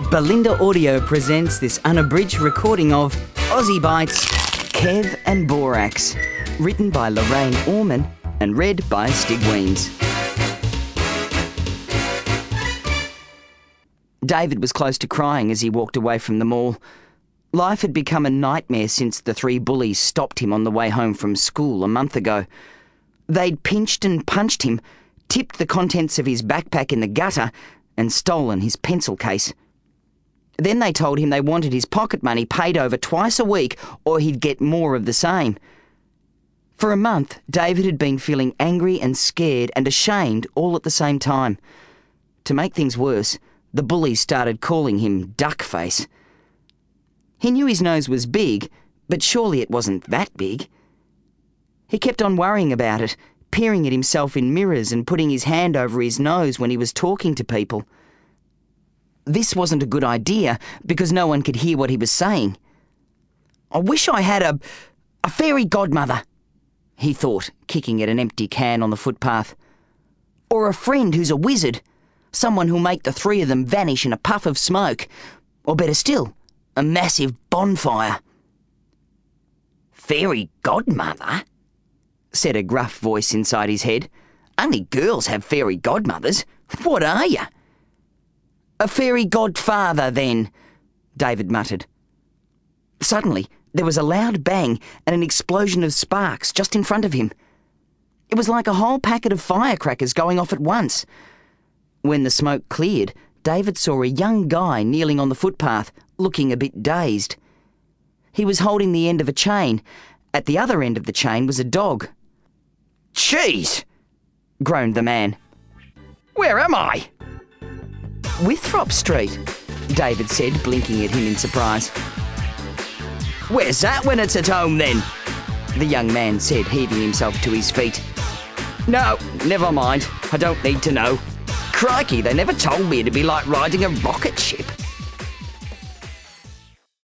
Belinda Audio presents this unabridged recording of Aussie Bites, Kev and Borax, written by Lorraine Orman and read by Stig Weems. David was close to crying as he walked away from the mall. Life had become a nightmare since the three bullies stopped him on the way home from school a month ago. They'd pinched and punched him, tipped the contents of his backpack in the gutter, and stolen his pencil case. Then they told him they wanted his pocket money paid over twice a week or he'd get more of the same. For a month, David had been feeling angry and scared and ashamed all at the same time. To make things worse, the bullies started calling him Duckface. He knew his nose was big, but surely it wasn't that big. He kept on worrying about it, peering at himself in mirrors and putting his hand over his nose when he was talking to people. This wasn't a good idea because no one could hear what he was saying. I wish I had a fairy godmother, he thought, kicking at an empty can on the footpath. Or a friend who's a wizard, someone who'll make the three of them vanish in a puff of smoke. Or better still, a massive bonfire. Fairy godmother? Said a gruff voice inside his head. Only girls have fairy godmothers. What are you? A fairy godfather, then, David muttered. Suddenly, there was a loud bang and an explosion of sparks just in front of him. It was like a whole packet of firecrackers going off at once. When the smoke cleared, David saw a young guy kneeling on the footpath, looking a bit dazed. He was holding the end of a chain. At the other end of the chain was a dog. "Jeez!" groaned the man. "Where am I?" "Withrop Street," David said, blinking at him in surprise. "Where's that when it's at home, then?" the young man said, heaving himself to his feet. "No, never mind. I don't need to know. Crikey, they never told me it'd be like riding a rocket ship."